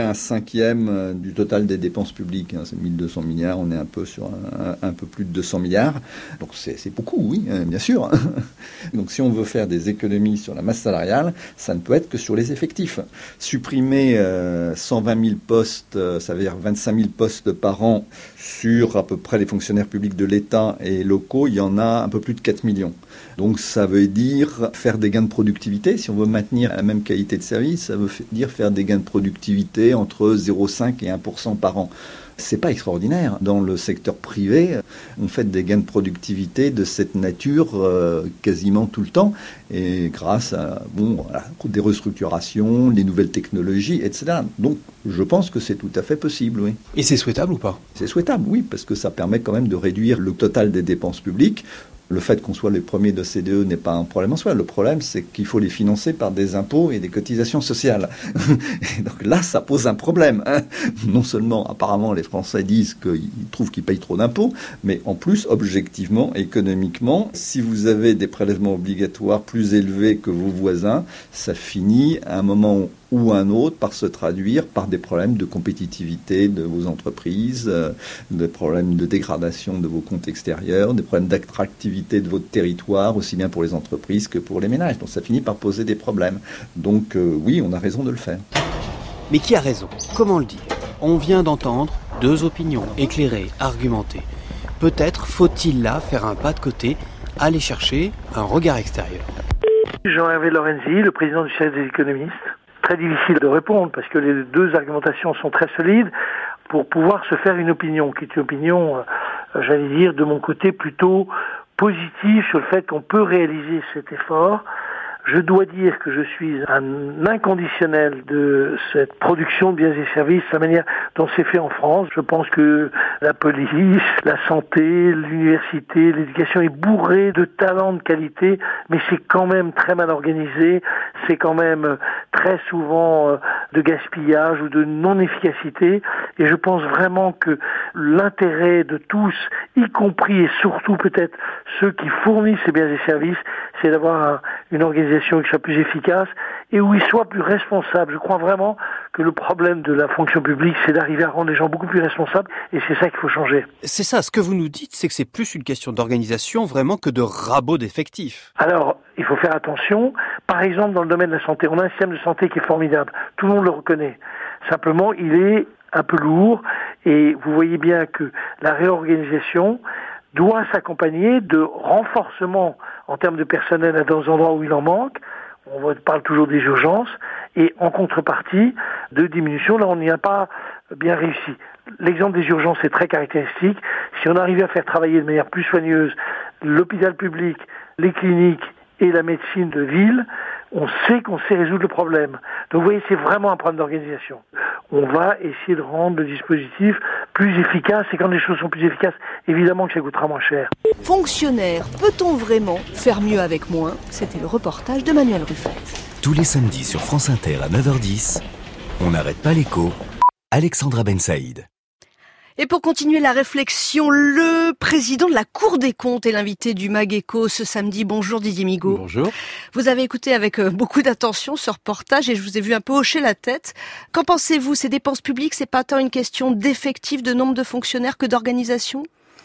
un cinquième du total des dépenses publiques. Hein. C'est mille deux cents milliards, on est un peu sur un, un peu plus de deux cents milliards. Donc c'est, c'est beaucoup, oui, bien sûr. Donc si on veut faire des économies sur la masse salariale, ça ne peut être que sur les effectifs. Supprimer euh, cent vingt mille postes, euh, ça veut dire vingt-cinq mille postes par an sur à peu près les fonctionnaires publics de l'État et locaux, il y en a un peu plus de quatre millions. Donc ça veut dire faire des gains de productivité. Si on veut maintenir la même qualité de service, ça veut dire faire des gains de productivité entre zéro virgule cinq et un pour cent par an. C'est pas extraordinaire. Dans le secteur privé, on fait des gains de productivité de cette nature euh, quasiment tout le temps, et grâce à bon, voilà, des restructurations, les nouvelles technologies, et cetera. Donc, je pense que c'est tout à fait possible, oui. Et c'est souhaitable ou pas ? C'est souhaitable, oui, parce que ça permet quand même de réduire le total des dépenses publiques. Le fait qu'on soit les premiers de C D E n'est pas un problème en soi. Le problème, c'est qu'il faut les financer par des impôts et des cotisations sociales. Et donc là, ça pose un problème. Hein. Non seulement, apparemment, les Français disent qu'ils trouvent qu'ils payent trop d'impôts, mais en plus, objectivement, économiquement, si vous avez des prélèvements obligatoires plus élevés que vos voisins, ça finit à un moment ou un autre par se traduire par des problèmes de compétitivité de vos entreprises, euh, des problèmes de dégradation de vos comptes extérieurs, des problèmes d'attractivité de votre territoire, aussi bien pour les entreprises que pour les ménages. Donc ça finit par poser des problèmes. Donc euh, oui, on a raison de le faire. Mais qui a raison ? Comment le dire ? On vient d'entendre deux opinions éclairées, argumentées. Peut-être faut-il là faire un pas de côté, aller chercher un regard extérieur. Jean-Hervé Lorenzi, le président du Cercle des économistes. Très difficile de répondre parce que les deux argumentations sont très solides pour pouvoir se faire une opinion, qui est une opinion, euh, j'allais dire, de mon côté plutôt positive sur le fait qu'on peut réaliser cet effort. Je dois dire que je suis un inconditionnel de cette production de biens et services, la manière dont c'est fait en France. Je pense que la police, la santé, l'université, l'éducation est bourrée de talents de qualité, mais c'est quand même très mal organisé, c'est quand même très souvent de gaspillage ou de non-efficacité, et je pense vraiment que l'intérêt de tous, y compris et surtout peut-être ceux qui fournissent ces biens et services, c'est d'avoir un, une organisation qui soit plus efficace et où ils soient plus responsables. Je crois vraiment que le problème de la fonction publique, c'est d'arriver à rendre les gens beaucoup plus responsables, et c'est ça qu'il faut changer. C'est ça, ce que vous nous dites, c'est que c'est plus une question d'organisation vraiment que de rabot d'effectifs. Alors, il faut faire attention. Par exemple, dans le domaine de la santé, on a un système de santé qui est formidable. Tout le monde le reconnaît. Simplement, il est un peu lourd, et vous voyez bien que la réorganisation doit s'accompagner de renforcement en termes de personnel dans les endroits où il en manque. On parle toujours des urgences, et en contrepartie de diminution, là on n'y a pas bien réussi. L'exemple des urgences est très caractéristique. Si on arrivait à faire travailler de manière plus soigneuse l'hôpital public, les cliniques et la médecine de ville, on sait qu'on sait résoudre le problème. Donc vous voyez, c'est vraiment un problème d'organisation. On va essayer de rendre le dispositif plus efficace, et quand les choses sont plus efficaces, évidemment que ça coûtera moins cher. Fonctionnaire, peut-on vraiment faire mieux avec moins ? C'était le reportage de Manuel Ruffet. Tous les samedis sur France Inter à neuf heures dix, on n'arrête pas l'écho. Alexandra Ben Saïd. Et pour continuer la réflexion, le président de la Cour des comptes est l'invité du Mag-Écho ce samedi. Bonjour Didier Migaud. Bonjour. Vous avez écouté avec beaucoup d'attention ce reportage et je vous ai vu un peu hocher la tête. Qu'en pensez-vous ? Ces dépenses publiques, c'est pas tant une question d'effectif, de nombre de fonctionnaires que d'organisation ?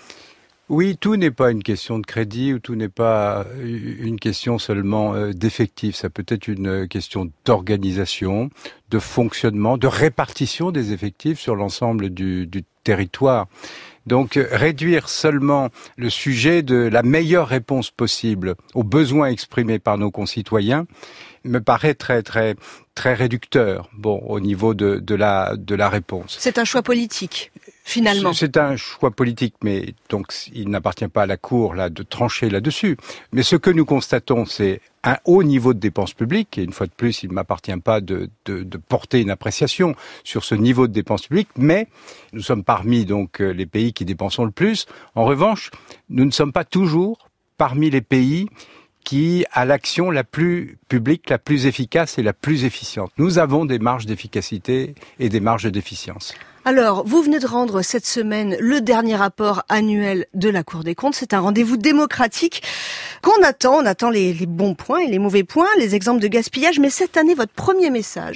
Oui, tout n'est pas une question de crédit ou tout n'est pas une question seulement d'effectifs. Ça peut être une question d'organisation, de fonctionnement, de répartition des effectifs sur l'ensemble du, du territoire. Donc, réduire seulement le sujet de la meilleure réponse possible aux besoins exprimés par nos concitoyens me paraît très, très, très réducteur, bon, au niveau de, de la, de la réponse. C'est un choix politique, finalement. C'est un choix politique, mais donc, il n'appartient pas à la Cour, là, de trancher là-dessus. Mais ce que nous constatons, c'est un haut niveau de dépenses publiques, et une fois de plus, il ne m'appartient pas de, de, de porter une appréciation sur ce niveau de dépenses publiques, mais nous sommes parmi, donc, les pays qui dépensons le plus. En revanche, nous ne sommes pas toujours parmi les pays qui a l'action la plus publique, la plus efficace et la plus efficiente. Nous avons des marges d'efficacité et des marges d'efficience. Alors, vous venez de rendre cette semaine le dernier rapport annuel de la Cour des comptes. C'est un rendez-vous démocratique qu'on attend. On attend les, les bons points et les mauvais points, les exemples de gaspillage. Mais cette année, votre premier message,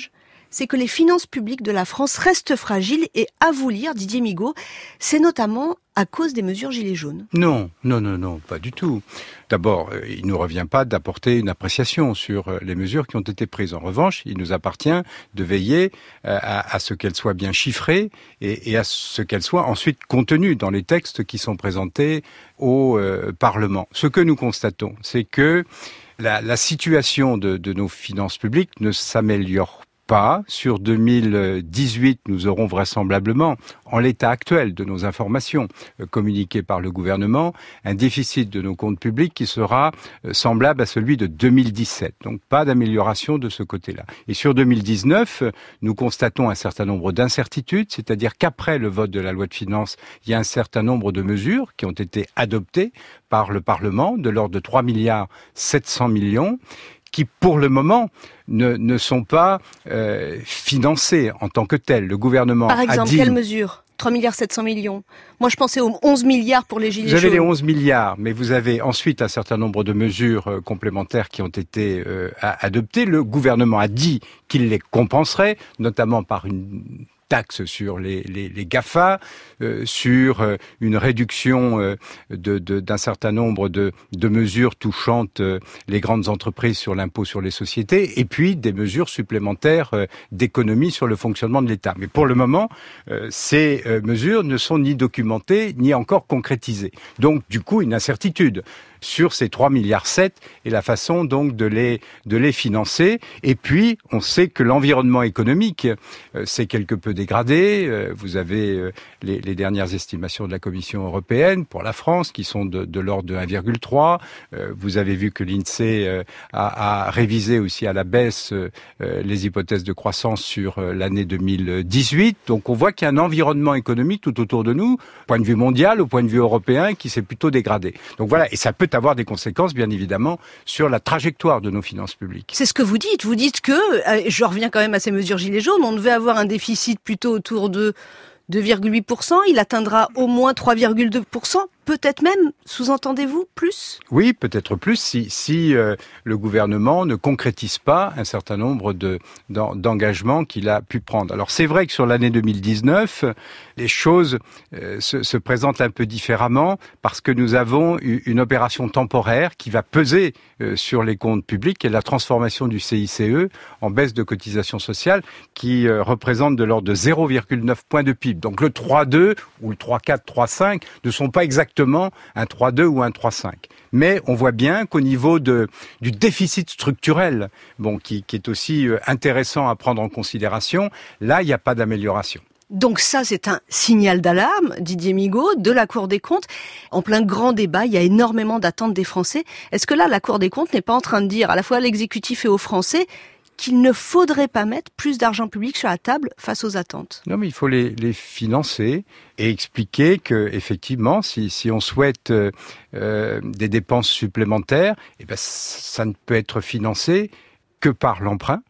c'est que les finances publiques de la France restent fragiles et, à vous lire, Didier Migaud, c'est notamment à cause des mesures Gilets jaunes. Non, non, non, non, pas du tout. D'abord, il ne nous revient pas d'apporter une appréciation sur les mesures qui ont été prises. En revanche, il nous appartient de veiller à, à ce qu'elles soient bien chiffrées et, et à ce qu'elles soient ensuite contenues dans les textes qui sont présentés au euh, Parlement. Ce que nous constatons, c'est que la, la situation de, de nos finances publiques ne s'améliore pas. Sur deux mille dix-huit, nous aurons vraisemblablement, en l'état actuel de nos informations euh, communiquées par le gouvernement, un déficit de nos comptes publics qui sera euh, semblable à celui de deux mille dix-sept. Donc pas d'amélioration de ce côté-là. Et sur deux mille dix-neuf, euh, nous constatons un certain nombre d'incertitudes, c'est-à-dire qu'après le vote de la loi de finances, il y a un certain nombre de mesures qui ont été adoptées par le Parlement, de l'ordre de trois milliards sept cents millions, qui, pour le moment, ne, ne sont pas euh, financés en tant que tels. Le gouvernement Par exemple, a dit... quelles mesures ? trois milliards sept cents millions. Moi, je pensais aux onze milliards pour les gilets jaunes. Vous avez les onze milliards, mais vous avez ensuite un certain nombre de mesures euh, complémentaires qui ont été euh, adoptées. Le gouvernement a dit qu'il les compenserait, notamment par une taxe sur les, les, les GAFA, euh, sur euh, une réduction euh, de, de, d'un certain nombre de, de mesures touchant euh, les grandes entreprises sur l'impôt sur les sociétés, et puis des mesures supplémentaires euh, d'économie sur le fonctionnement de l'État. Mais pour le moment, euh, ces euh, mesures ne sont ni documentées, ni encore concrétisées. Donc, du coup, une incertitude sur ces trois milliards sept et la façon donc de les de les financer. Et puis on sait que l'environnement économique euh, s'est quelque peu dégradé. Euh, vous avez euh, les, les dernières estimations de la Commission européenne pour la France qui sont de, de l'ordre de un virgule trois. Euh, vous avez vu que l'INSEE euh, a, a révisé aussi à la baisse euh, les hypothèses de croissance sur euh, l'année deux mille dix-huit. Donc on voit qu'il y a un environnement économique tout autour de nous, au point de vue mondial, au point de vue européen, qui s'est plutôt dégradé. Donc voilà, et ça peut avoir des conséquences, bien évidemment, sur la trajectoire de nos finances publiques. C'est ce que vous dites. Vous dites que, euh, je reviens quand même à ces mesures gilets jaunes, on devait avoir un déficit plutôt autour de deux virgule huit pour cent. Il atteindra au moins trois virgule deux pour cent. Peut-être même, sous-entendez-vous, plus ? Oui, peut-être plus si, si euh, le gouvernement ne concrétise pas un certain nombre de, d'en, d'engagements qu'il a pu prendre. Alors c'est vrai que sur l'année deux mille dix-neuf, les choses euh, se, se présentent un peu différemment parce que nous avons eu une opération temporaire qui va peser euh, sur les comptes publics et la transformation du C I C E en baisse de cotisation sociale qui euh, représente de l'ordre de zéro virgule neuf points de P I B. Donc le trois virgule deux ou le trois virgule quatre, trois virgule cinq ne sont pas exactement un trois virgule deux ou un trois virgule cinq. Mais on voit bien qu'au niveau de, du déficit structurel, bon, qui, qui est aussi intéressant à prendre en considération, là, il n'y a pas d'amélioration. Donc ça, c'est un signal d'alarme, Didier Migaud, de la Cour des comptes. En plein grand débat, il y a énormément d'attentes des Français. Est-ce que là, la Cour des comptes n'est pas en train de dire à la fois à l'exécutif et aux Français qu'il ne faudrait pas mettre plus d'argent public sur la table face aux attentes? Non, mais il faut les, les financer et expliquer que, effectivement, si, si on souhaite euh, euh, des dépenses supplémentaires, eh ben, ça ne peut être financé que par l'emprunt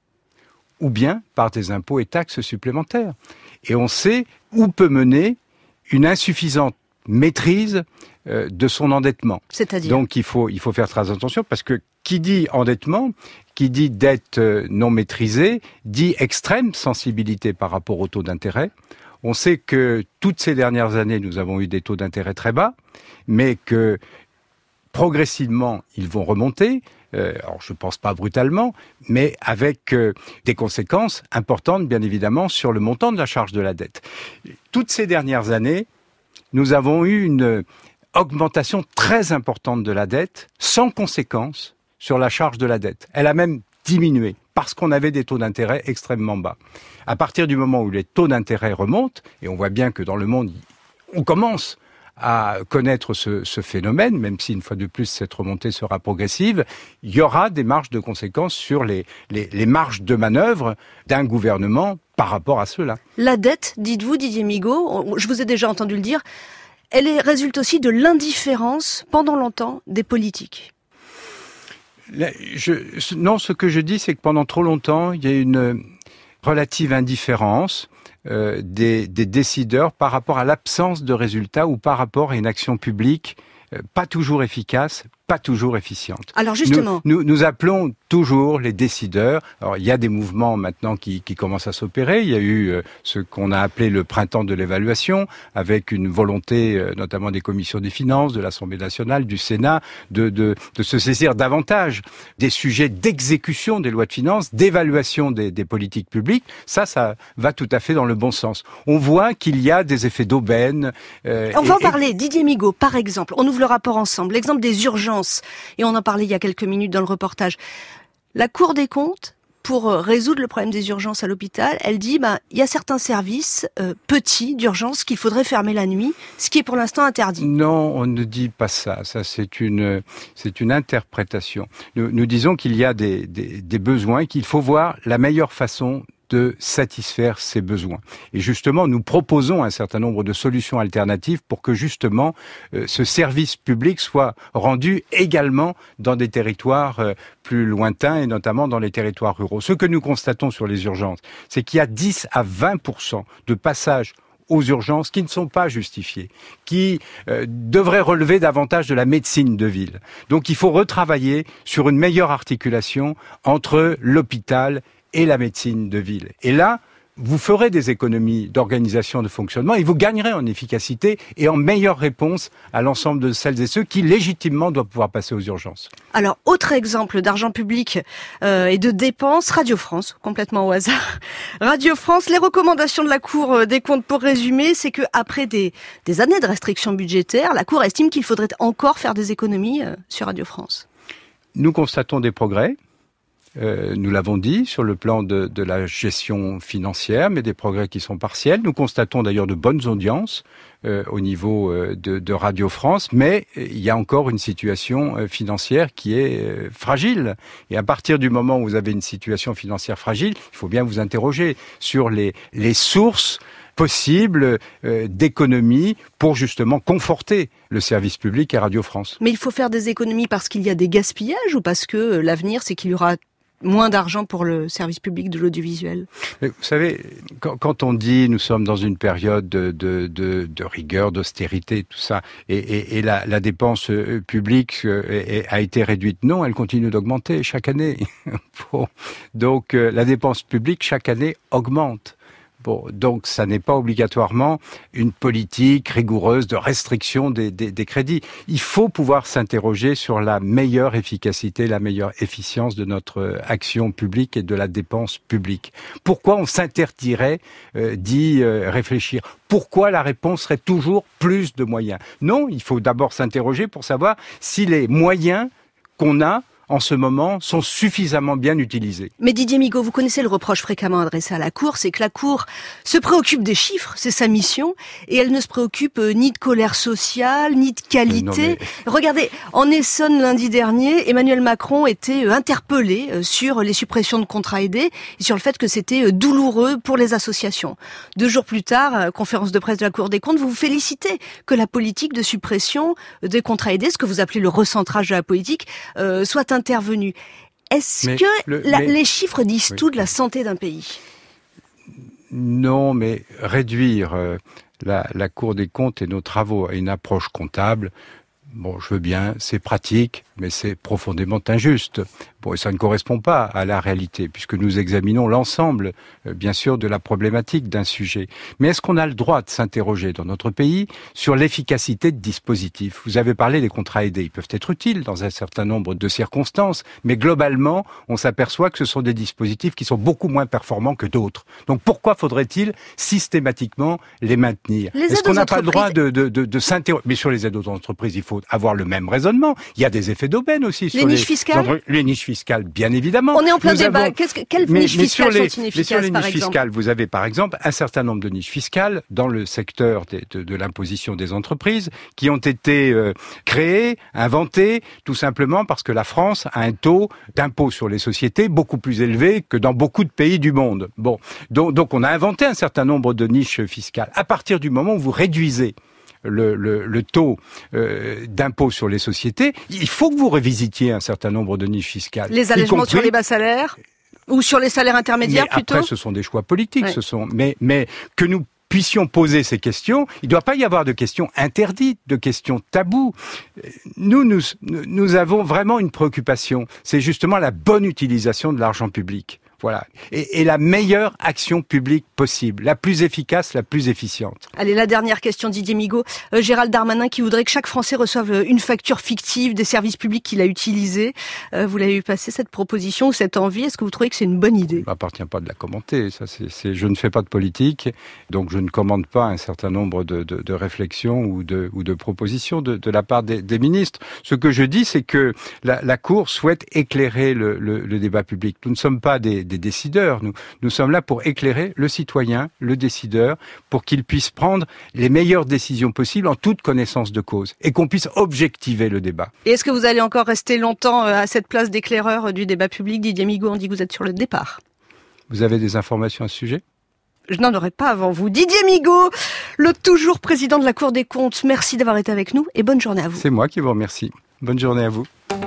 ou bien par des impôts et taxes supplémentaires. Et on sait où peut mener une insuffisante maîtrise euh, de son endettement. C'est-à-dire ? Donc il faut, il faut faire très attention parce que qui dit endettement, qui dit dette euh, non maîtrisée, dit extrême sensibilité par rapport au taux d'intérêt. On sait que toutes ces dernières années, nous avons eu des taux d'intérêt très bas, mais que progressivement, ils vont remonter. Euh, alors je ne pense pas brutalement, mais avec euh, des conséquences importantes, bien évidemment, sur le montant de la charge de la dette. Toutes ces dernières années, nous avons eu une augmentation très importante de la dette, sans conséquence sur la charge de la dette. Elle a même diminué, parce qu'on avait des taux d'intérêt extrêmement bas. À partir du moment où les taux d'intérêt remontent, et on voit bien que dans le monde, on commence à connaître ce, ce phénomène, même si une fois de plus cette remontée sera progressive, il y aura des marges de conséquences sur les, les, les marges de manœuvre d'un gouvernement par rapport à cela. La dette, dites-vous Didier Migaud, je vous ai déjà entendu le dire, elle est, résulte aussi de l'indifférence pendant longtemps des politiques. Je, non, ce que je dis, c'est que pendant trop longtemps, il y a une relative indifférence Euh, des, des décideurs par rapport à l'absence de résultats ou par rapport à une action publique euh, pas toujours efficace pas toujours efficiente. Alors justement, nous, nous, nous appelons toujours les décideurs. Alors il y a des mouvements maintenant qui, qui commencent à s'opérer. Il y a eu euh, ce qu'on a appelé le printemps de l'évaluation, avec une volonté euh, notamment des commissions des finances, de l'Assemblée nationale, du Sénat, de, de, de se saisir davantage des sujets d'exécution des lois de finances, d'évaluation des, des politiques publiques. Ça, ça va tout à fait dans le bon sens. On voit qu'il y a des effets d'aubaine. Euh, on et, va en et... parler. Didier Migaud, par exemple, on ouvre le rapport ensemble. L'exemple des urgences, et on en parlait il y a quelques minutes dans le reportage. La Cour des comptes, pour résoudre le problème des urgences à l'hôpital, elle dit bah il y a certains services euh, petits d'urgence qu'il faudrait fermer la nuit, ce qui est pour l'instant interdit. Non, on ne dit pas ça. Ça c'est une c'est une interprétation. Nous, nous disons qu'il y a des, des, des besoins, qu'il faut voir la meilleure façon de satisfaire ces besoins. Et justement, nous proposons un certain nombre de solutions alternatives pour que justement euh, ce service public soit rendu également dans des territoires euh, plus lointains et notamment dans les territoires ruraux. Ce que nous constatons sur les urgences, c'est qu'il y a dix à vingt pour cent de passages aux urgences qui ne sont pas justifiés, qui euh, devraient relever davantage de la médecine de ville. Donc il faut retravailler sur une meilleure articulation entre l'hôpital et la médecine de ville. Et là, vous ferez des économies d'organisation, de fonctionnement, et vous gagnerez en efficacité et en meilleure réponse à l'ensemble de celles et ceux qui, légitimement, doivent pouvoir passer aux urgences. Alors, autre exemple d'argent public euh, et de dépenses, Radio France, complètement au hasard. Radio France, les recommandations de la Cour des comptes, pour résumer, c'est que après des, des années de restrictions budgétaires, la Cour estime qu'il faudrait encore faire des économies euh, sur Radio France. Nous constatons des progrès. Euh, nous l'avons dit, sur le plan de, de la gestion financière, mais des progrès qui sont partiels. Nous constatons d'ailleurs de bonnes audiences euh, au niveau euh, de, de Radio France, mais il y a encore une situation euh, financière qui est euh, fragile. Et à partir du moment où vous avez une situation financière fragile, il faut bien vous interroger sur les, les sources possibles euh, d'économies pour justement conforter le service public et Radio France. Mais il faut faire des économies parce qu'il y a des gaspillages ou parce que euh, l'avenir, c'est qu'il y aura moins d'argent pour le service public de l'audiovisuel? Vous savez, quand, quand on dit nous sommes dans une période de, de, de, de rigueur, d'austérité, tout ça, et, et, et la, la dépense publique a été réduite, non, elle continue d'augmenter chaque année. Bon. Donc la dépense publique chaque année augmente. Bon, donc ça n'est pas obligatoirement une politique rigoureuse de restriction des, des, des crédits. Il faut pouvoir s'interroger sur la meilleure efficacité, la meilleure efficience de notre action publique et de la dépense publique. Pourquoi on s'interdirait euh, d'y euh, réfléchir? Pourquoi la réponse serait toujours plus de moyens? Non, il faut d'abord s'interroger pour savoir si les moyens qu'on a en ce moment, sont suffisamment bien utilisés. Mais Didier Migaud, vous connaissez le reproche fréquemment adressé à la Cour, c'est que la Cour se préoccupe des chiffres, c'est sa mission, et elle ne se préoccupe ni de colère sociale, ni de qualité. Non, mais... Regardez, en Essonne lundi dernier, Emmanuel Macron était interpellé sur les suppressions de contrats aidés et sur le fait que c'était douloureux pour les associations. Deux jours plus tard, conférence de presse de la Cour des comptes, vous vous félicitez que la politique de suppression des contrats aidés, ce que vous appelez le recentrage de la politique, euh, soit intervenu. Est-ce mais que le, la, mais... les chiffres disent oui. tout de la santé d'un pays? Non, mais réduire euh, la, la Cour des comptes et nos travaux à une approche comptable, bon, je veux bien, c'est pratique, mais c'est profondément injuste. Bon, et ça ne correspond pas à la réalité, puisque nous examinons l'ensemble, euh, bien sûr, de la problématique d'un sujet. Mais est-ce qu'on a le droit de s'interroger dans notre pays sur l'efficacité de dispositifs? Vous avez parlé des contrats aidés. Ils peuvent être utiles dans un certain nombre de circonstances, mais globalement, on s'aperçoit que ce sont des dispositifs qui sont beaucoup moins performants que d'autres. Donc pourquoi faudrait-il systématiquement les maintenir? Les Est-ce qu'on n'a pas le droit entreprises... de, de, de, de s'interroger? Mais sur les aides aux entreprises, il faut avoir le même raisonnement. Il y a des effets d'aubaine aussi. Les sur niches les, fiscales Les niches fiscales, bien évidemment. On est en plein Nous débat. Avons... Qu'est-ce que, quelles mais, niches mais fiscales les, sont inefficaces, mais sur les par niches exemple fiscales, vous avez par exemple un certain nombre de niches fiscales dans le secteur de, de, de l'imposition des entreprises qui ont été euh, créées, inventées, tout simplement parce que la France a un taux d'impôt sur les sociétés beaucoup plus élevé que dans beaucoup de pays du monde. Bon, donc, donc on a inventé un certain nombre de niches fiscales. À partir du moment où vous réduisez Le, le, le taux euh, d'impôt sur les sociétés, il faut que vous revisitiez un certain nombre de niches fiscales. Les allègements compris... sur les bas salaires ou sur les salaires intermédiaires mais plutôt. Après, ce sont des choix politiques. Ouais. Ce sont, mais, mais que nous puissions poser ces questions. Il ne doit pas y avoir de questions interdites, de questions tabous. Nous, nous, nous avons vraiment une préoccupation. C'est justement la bonne utilisation de l'argent public. Voilà. Et, et la meilleure action publique possible, la plus efficace, la plus efficiente. Allez, la dernière question, Didier Migaud. Euh, Gérald Darmanin qui voudrait que chaque Français reçoive une facture fictive des services publics qu'il a utilisés. Euh, vous l'avez vu passer, cette proposition ou cette envie? Est-ce que vous trouvez que c'est une bonne idée? Il ne m'appartient pas de la commenter. Ça, c'est, c'est, je ne fais pas de politique, donc je ne commande pas un certain nombre de, de, de réflexions ou de, ou de propositions de, de la part des, des ministres. Ce que je dis, c'est que la, la Cour souhaite éclairer le, le, le débat public. Nous ne sommes pas des des décideurs. Nous, nous sommes là pour éclairer le citoyen, le décideur, pour qu'il puisse prendre les meilleures décisions possibles en toute connaissance de cause et qu'on puisse objectiver le débat. Et est-ce que vous allez encore rester longtemps à cette place d'éclaireur du débat public? Didier Migaud, on dit que vous êtes sur le départ. Vous avez des informations à ce sujet? Je n'en aurai pas avant vous. Didier Migaud, le toujours président de la Cour des comptes, merci d'avoir été avec nous et bonne journée à vous. C'est moi qui vous remercie. Bonne journée à vous.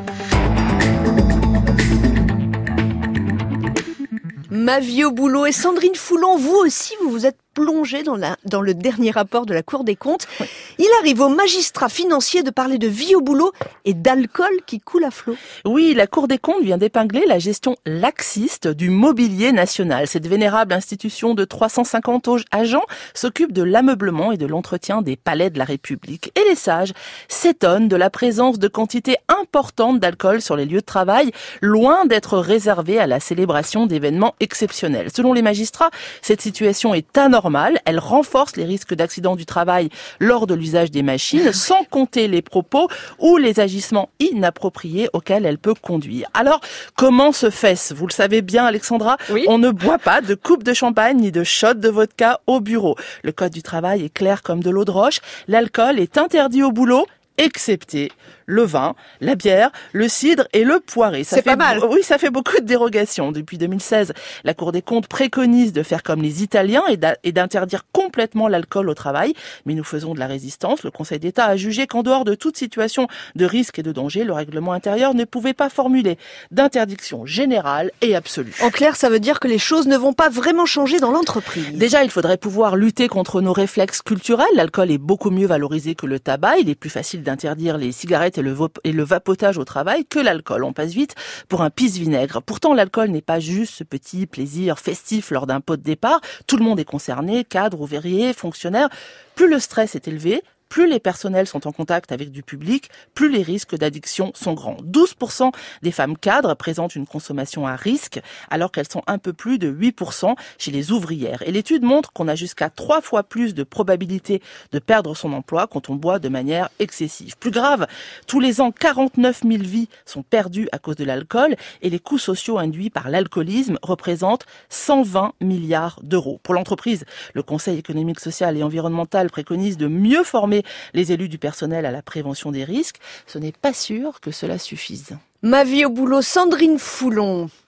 Ma vie au boulot. Et Sandrine Foulon, vous aussi, vous vous êtes plongée dans, la, dans le dernier rapport de la Cour des comptes. Oui. Il arrive aux magistrats financiers de parler de vie au boulot et d'alcool qui coule à flot. Oui, la Cour des comptes vient d'épingler la gestion laxiste du mobilier national. Cette vénérable institution de trois cent cinquante agents s'occupe de l'ameublement et de l'entretien des palais de la République. Et les sages s'étonnent de la présence de quantités importantes d'alcool sur les lieux de travail, loin d'être réservées à la célébration d'événements exceptionnels. Selon les magistrats, cette situation est anormale. Elle renforce les risques d'accidents du travail lors de l'usage des machines, sans compter les propos ou les agissements inappropriés auxquels elle peut conduire. Alors, comment se fait-ce? Vous le savez bien, Alexandra, oui. On ne boit pas de coupe de champagne ni de shot de vodka au bureau. Le code du travail est clair comme de l'eau de roche. L'alcool est interdit au boulot, excepté le vin, la bière, le cidre et le poiré. Ça C'est fait pas mal. Oui, ça fait beaucoup de dérogations. Depuis deux mille seize, la Cour des comptes préconise de faire comme les Italiens et d'interdire complètement l'alcool au travail. Mais nous faisons de la résistance. Le Conseil d'État a jugé qu'en dehors de toute situation de risque et de danger, le règlement intérieur ne pouvait pas formuler d'interdiction générale et absolue. En clair, ça veut dire que les choses ne vont pas vraiment changer dans l'entreprise. Déjà, il faudrait pouvoir lutter contre nos réflexes culturels. L'alcool est beaucoup mieux valorisé que le tabac. Il est plus facile d'interdire les cigarettes et le, et le vapotage au travail que l'alcool. On passe vite pour un pisse-vinaigre. Pourtant, l'alcool n'est pas juste ce petit plaisir festif lors d'un pot de départ. Tout le monde est concerné, cadre, ouvrier, fonctionnaire. Plus le stress est élevé, plus les personnels sont en contact avec du public, plus les risques d'addiction sont grands. douze pour cent des femmes cadres présentent une consommation à risque, alors qu'elles sont un peu plus de huit pour cent chez les ouvrières. Et l'étude montre qu'on a jusqu'à trois fois plus de probabilité de perdre son emploi quand on boit de manière excessive. Plus grave, tous les ans, quarante-neuf mille vies sont perdues à cause de l'alcool et les coûts sociaux induits par l'alcoolisme représentent cent vingt milliards d'euros. Pour l'entreprise, le Conseil économique, social et environnemental préconise de mieux former les élus du personnel à la prévention des risques. Ce n'est pas sûr que cela suffise. Ma vie au boulot, Sandrine Foulon.